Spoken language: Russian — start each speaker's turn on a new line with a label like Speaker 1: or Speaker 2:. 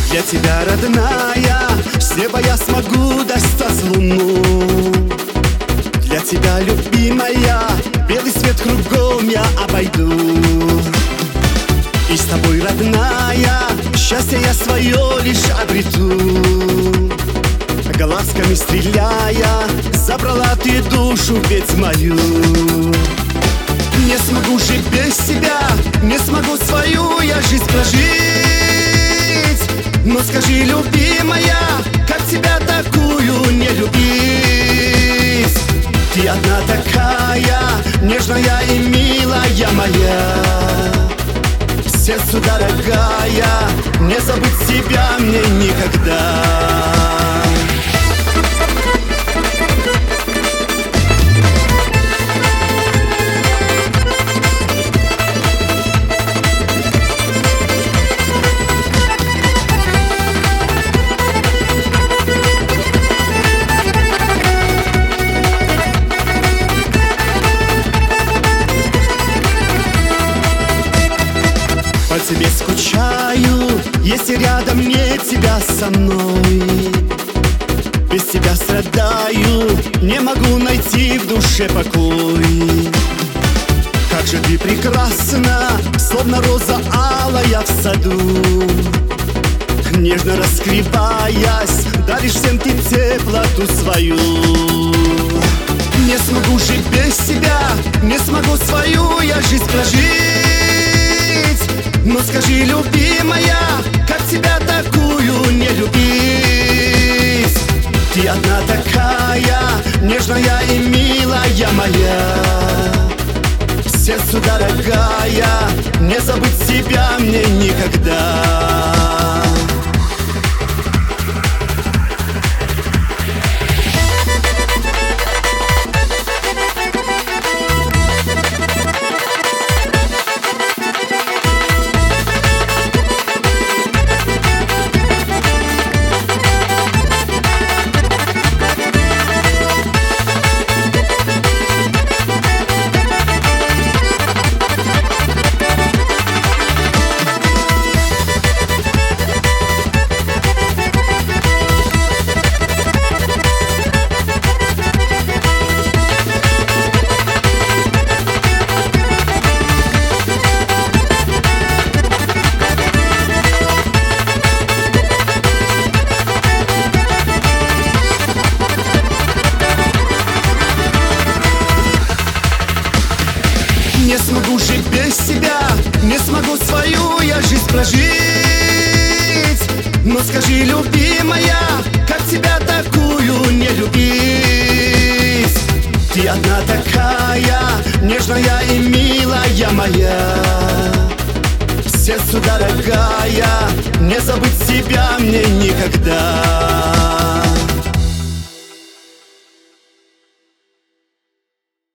Speaker 1: Для тебя, родная, с неба я смогу достать луну. Для тебя, любимая, белый свет кругом я обойду. И с тобой, родная, счастье я свое лишь обрету. Глазками стреляя, забрала ты душу ведь мою. Не смогу жить без тебя, не смогу свою я жизнь прожить. Но скажи, любимая, как тебя такую не любить? Ты одна такая, нежная и милая моя. Сердцу дорогая, не забыть тебя мне никогда. По тебе скучаю, если рядом нет тебя со мной. Без тебя страдаю, не могу найти в душе покой. Как же ты прекрасна, словно роза алая в саду. Нежно раскрываясь, даришь всем ты теплоту свою. Не смогу жить без тебя, не смогу свою я жизнь прожить. Но скажи, любимая, как тебя такую не любить? Ты одна такая, нежная и милая моя. Сердцу дорогая, не забыть тебя мне никогда. Не смогу жить без тебя, не смогу свою я жизнь прожить. Но скажи, любимая, как тебя такую не любить? Ты одна такая, нежная и милая моя. Сердцу дорогая, не забыть тебя мне никогда.